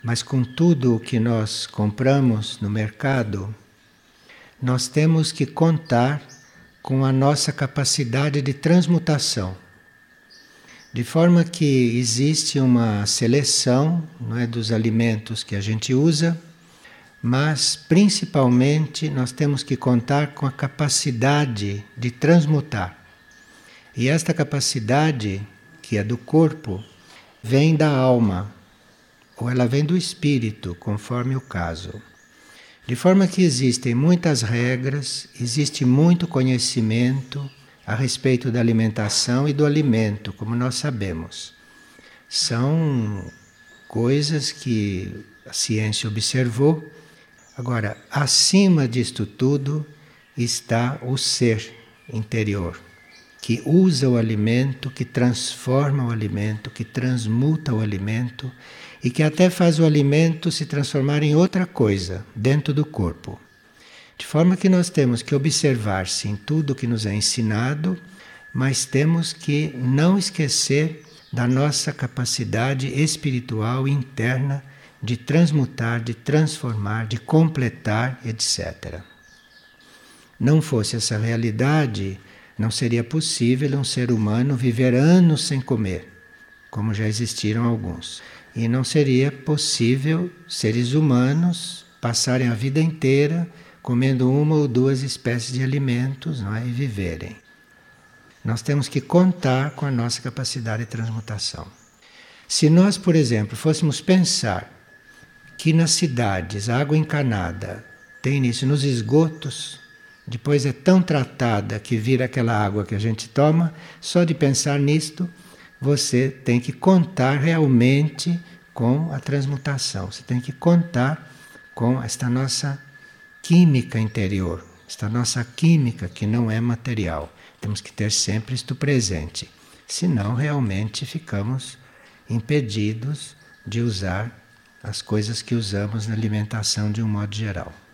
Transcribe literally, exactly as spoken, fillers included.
Mas com tudo o que nós compramos no mercado, nós temos que contar com a nossa capacidade de transmutação. De forma que existe uma seleção, não é, dos alimentos que a gente usa, mas principalmente nós temos que contar com a capacidade de transmutar. E esta capacidade, que é do corpo, vem da alma, ou ela vem do espírito, conforme o caso. De forma que existem muitas regras, existe muito conhecimento a respeito da alimentação e do alimento, como nós sabemos. São coisas que a ciência observou. Agora, acima disto tudo está o ser interior, que usa o alimento, que transforma o alimento, que transmuta o alimento e que até faz o alimento se transformar em outra coisa dentro do corpo. De forma que nós temos que observar, sim, tudo o que nos é ensinado, mas temos que não esquecer da nossa capacidade espiritual interna de transmutar, de transformar, de completar, etcétera. Não fosse essa realidade, não seria possível um ser humano viver anos sem comer, como já existiram alguns. E não seria possível seres humanos passarem a vida inteira comendo uma ou duas espécies de alimentos, não é? E viverem. Nós temos que contar com a nossa capacidade de transmutação. Se nós, por exemplo, fôssemos pensar que nas cidades a água encanada tem isso nos esgotos, depois é tão tratada que vira aquela água que a gente toma, só de pensar nisto, você tem que contar realmente com a transmutação. Você tem que contar com esta nossa química interior, esta nossa química que não é material. Temos que ter sempre isto presente. Senão, realmente ficamos impedidos de usar as coisas que usamos na alimentação de um modo geral.